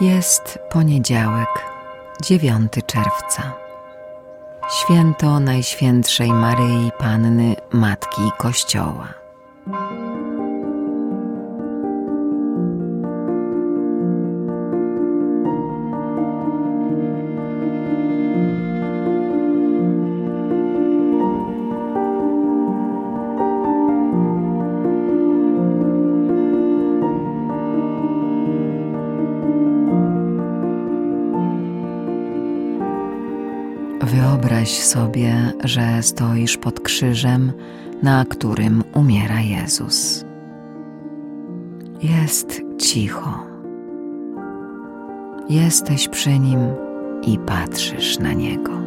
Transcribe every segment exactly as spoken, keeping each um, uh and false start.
Jest poniedziałek, dziewiątego czerwca. Święto Najświętszej Maryi Panny, Matki Kościoła. Wyobraź sobie, że stoisz pod krzyżem, na którym umiera Jezus. Jest cicho. Jesteś przy Nim i patrzysz na Niego.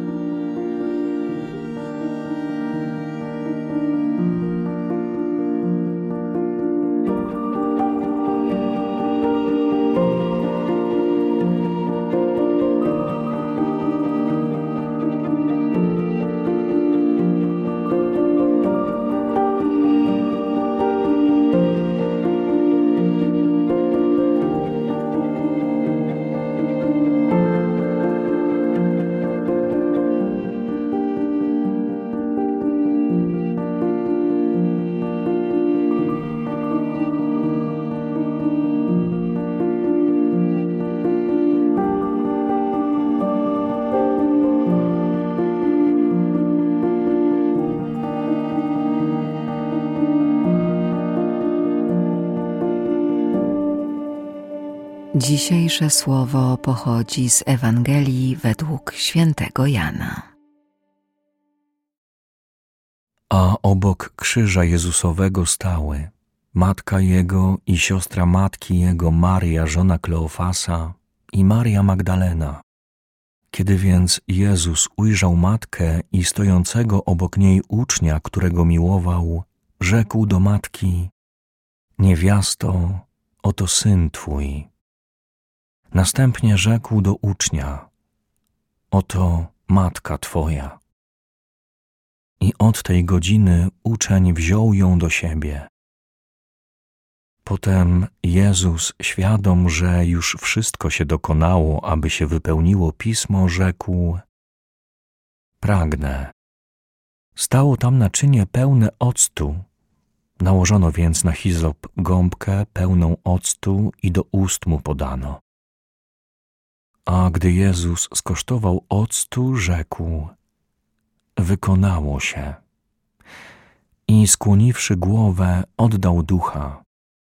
Dzisiejsze słowo pochodzi z Ewangelii według świętego Jana. A obok krzyża Jezusowego stały matka Jego i siostra matki Jego Maria, żona Kleofasa, i Maria Magdalena. Kiedy więc Jezus ujrzał matkę i stojącego obok niej ucznia, którego miłował, rzekł do matki: Niewiasto, oto syn Twój. Następnie rzekł do ucznia: Oto matka Twoja. I od tej godziny uczeń wziął ją do siebie. Potem Jezus, świadom, że już wszystko się dokonało, aby się wypełniło Pismo, rzekł: Pragnę. Stało tam naczynie pełne octu. Nałożono więc na hizop gąbkę pełną octu i do ust mu podano. A gdy Jezus skosztował octu, rzekł: Wykonało się. I skłoniwszy głowę, oddał ducha.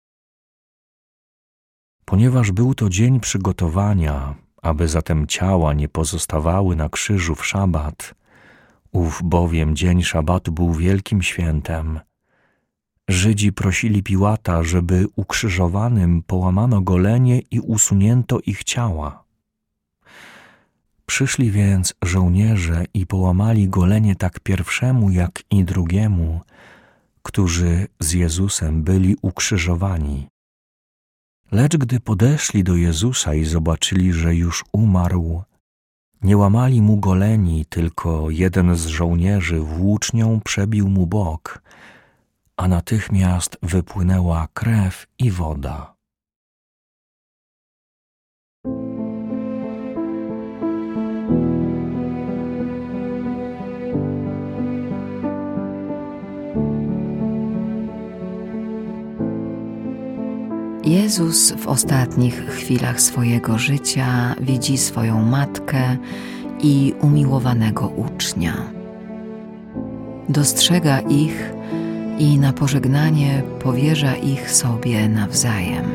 Ponieważ był to dzień przygotowania, aby zatem ciała nie pozostawały na krzyżu w szabat, ów bowiem dzień szabatu był wielkim świętem, Żydzi prosili Piłata, żeby ukrzyżowanym połamano golenie i usunięto ich ciała. Przyszli więc żołnierze i połamali golenie tak pierwszemu, jak i drugiemu, którzy z Jezusem byli ukrzyżowani. Lecz gdy podeszli do Jezusa i zobaczyli, że już umarł, nie łamali mu goleni, tylko jeden z żołnierzy włócznią przebił mu bok, a natychmiast wypłynęła krew i woda. Jezus w ostatnich chwilach swojego życia widzi swoją matkę i umiłowanego ucznia. Dostrzega ich i na pożegnanie powierza ich sobie nawzajem.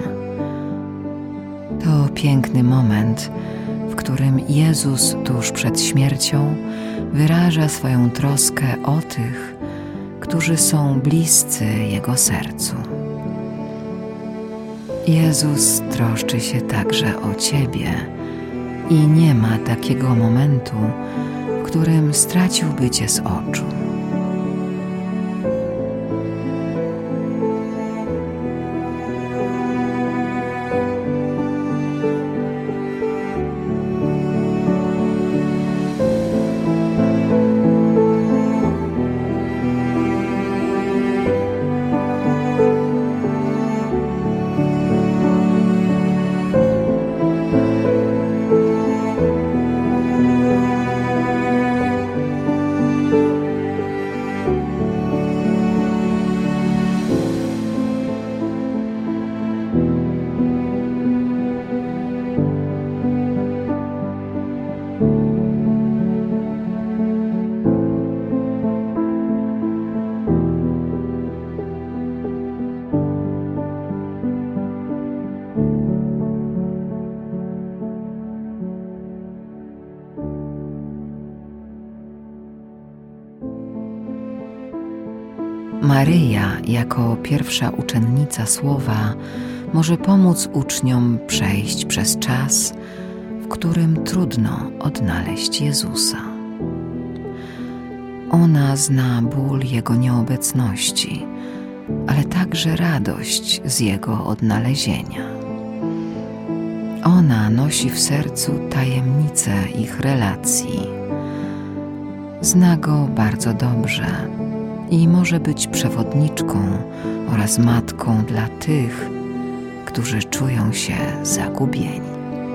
To piękny moment, w którym Jezus tuż przed śmiercią wyraża swoją troskę o tych, którzy są bliscy Jego sercu. Jezus troszczy się także o Ciebie i nie ma takiego momentu, w którym straciłby Cię z oczu. Maryja, jako pierwsza uczennica Słowa, może pomóc uczniom przejść przez czas, w którym trudno odnaleźć Jezusa. Ona zna ból Jego nieobecności, ale także radość z Jego odnalezienia. Ona nosi w sercu tajemnicę ich relacji. Zna Go bardzo dobrze i może być przewodniczką oraz matką dla tych, którzy czują się zagubieni.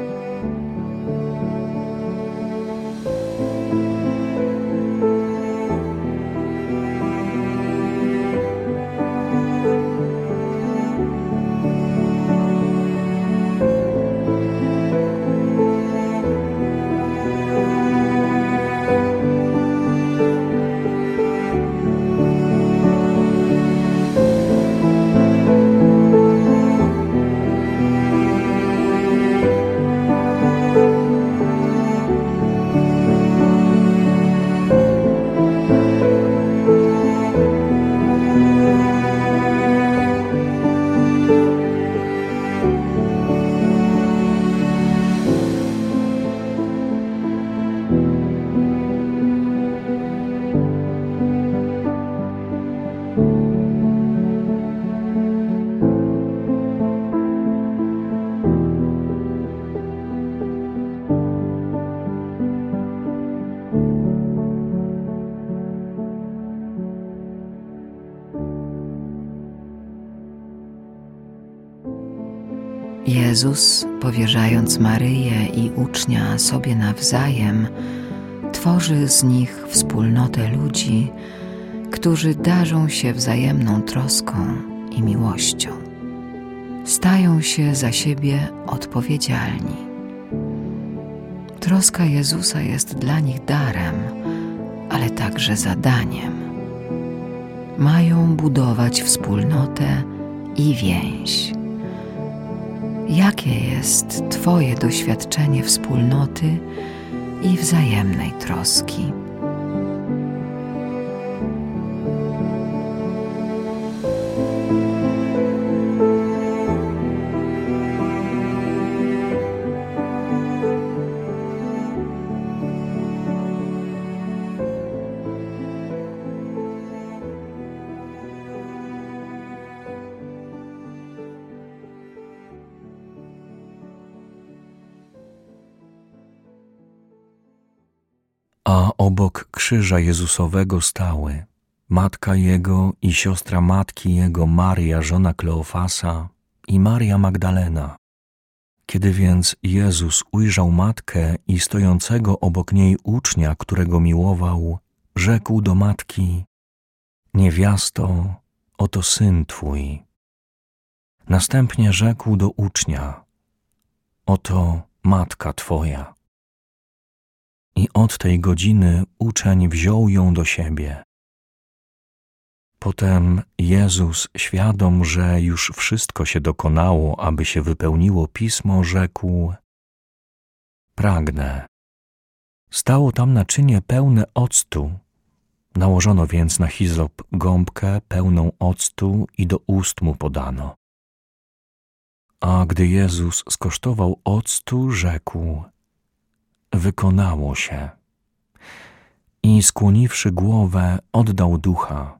Jezus, powierzając Maryję i ucznia sobie nawzajem, tworzy z nich wspólnotę ludzi, którzy darzą się wzajemną troską i miłością. Stają się za siebie odpowiedzialni. Troska Jezusa jest dla nich darem, ale także zadaniem. Mają budować wspólnotę i więź. Jakie jest Twoje doświadczenie wspólnoty i wzajemnej troski? A obok krzyża Jezusowego stały matka Jego i siostra matki Jego Maria, żona Kleofasa, i Maria Magdalena. Kiedy więc Jezus ujrzał matkę i stojącego obok niej ucznia, którego miłował, rzekł do matki: niewiasto, oto syn Twój. Następnie rzekł do ucznia: oto matka Twoja. I od tej godziny uczeń wziął ją do siebie. Potem Jezus, świadom, że już wszystko się dokonało, aby się wypełniło Pismo, rzekł: pragnę. Stało tam naczynie pełne octu. Nałożono więc na hizop gąbkę pełną octu i do ust mu podano. A gdy Jezus skosztował octu, rzekł: wykonało się. I skłoniwszy głowę, oddał ducha.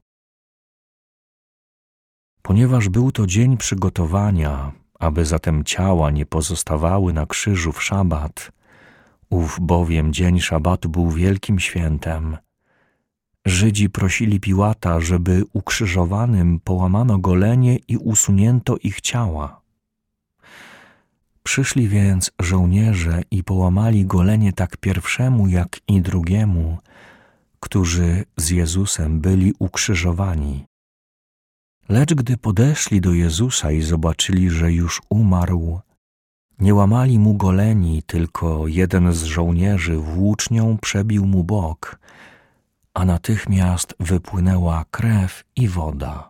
Ponieważ był to dzień przygotowania, aby zatem ciała nie pozostawały na krzyżu w szabat, ów bowiem dzień szabatu był wielkim świętem, Żydzi prosili Piłata, żeby ukrzyżowanym połamano golenie i usunięto ich ciała. Przyszli więc żołnierze i połamali golenie tak pierwszemu, jak i drugiemu, którzy z Jezusem byli ukrzyżowani. Lecz gdy podeszli do Jezusa i zobaczyli, że już umarł, nie łamali mu goleni, tylko jeden z żołnierzy włócznią przebił mu bok, a natychmiast wypłynęła krew i woda.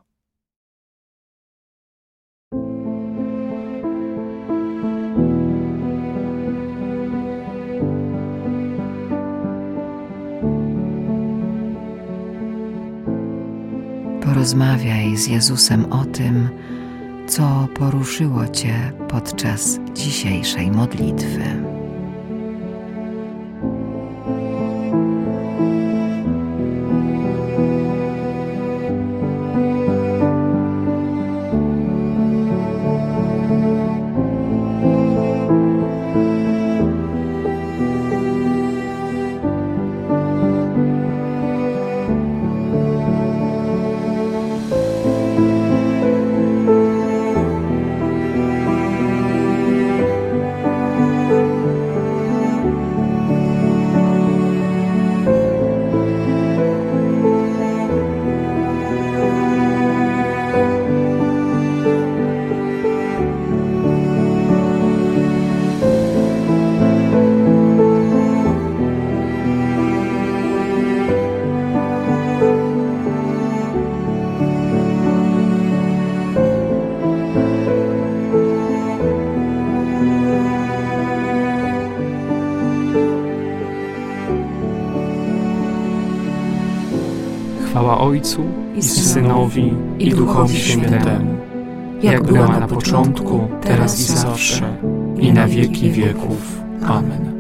porozmawiaj z Jezusem o tym, co poruszyło Cię podczas dzisiejszej modlitwy. Chwała Ojcu i Synowi, i Duchowi Świętemu, jak była na początku, teraz i zawsze, i na wieki wieków. Amen.